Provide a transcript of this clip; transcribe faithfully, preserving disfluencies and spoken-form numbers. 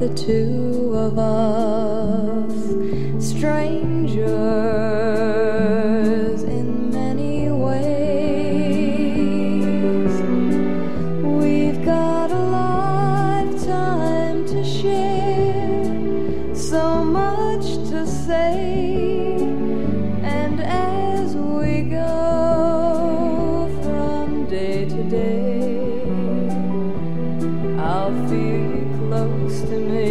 the two of us, strangers in many ways. We've got a lifetime to share, so much to say, and as we go from day to day, I'll feel you close to me.